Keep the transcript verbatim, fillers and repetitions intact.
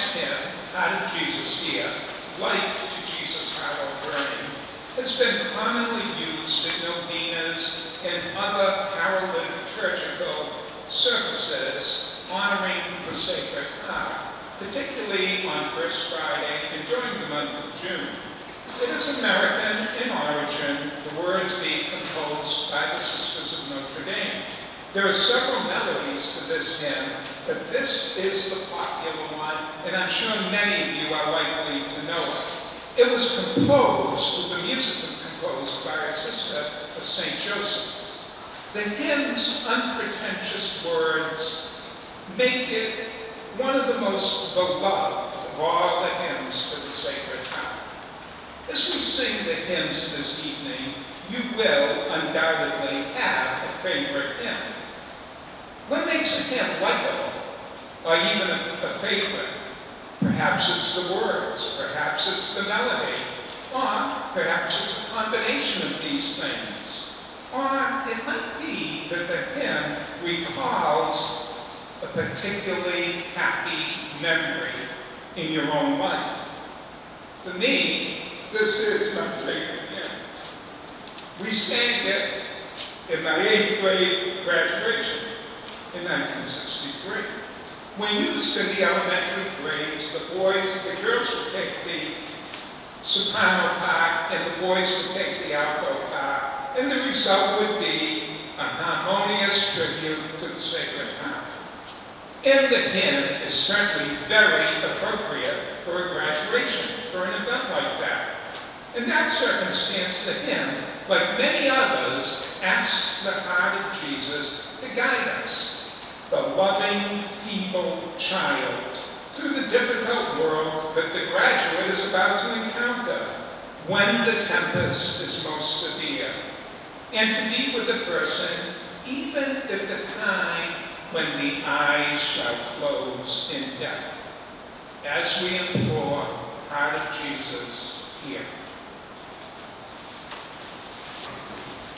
next hymn, Heart of Jesus Here, Light to Jesus Hollow Burning, has been commonly used at novenas and other carol liturgical services honoring the Sacred Heart, particularly on First Friday and during the month of June. It is American in origin, the words being composed by the Sisters of Notre Dame. There are several melodies to this hymn, but this is the popular one, and I'm sure many of you are likely to know it. It was composed, the music was composed by a sister of Saint Joseph. The hymn's unpretentious words make it one of the most beloved of all the hymns for the Sacred Heart. As we sing the hymns this evening, you will undoubtedly have a favorite hymn. What makes a hymn likable, or even a, a favorite? Perhaps it's the words, perhaps it's the melody, or perhaps it's a combination of these things. Or it might be that the hymn recalls a particularly happy memory in your own life. For me, this is my favorite hymn. We sang it in my eighth grade graduation in nineteen sixty-three. When used in the elementary grades, the boys, the girls would take the soprano part and the boys would take the alto part, and the result would be a harmonious tribute to the Sacred Heart. And the hymn is certainly very appropriate for a graduation, for an event like that. In that circumstance, the hymn, like many others, asks the heart of Jesus to guide us, the loving, feeble child, through the difficult world that the graduate is about to encounter when the tempest is most severe, and to be with a person even at the time when the eyes shall close in death, as we implore, Heart of Jesus, here.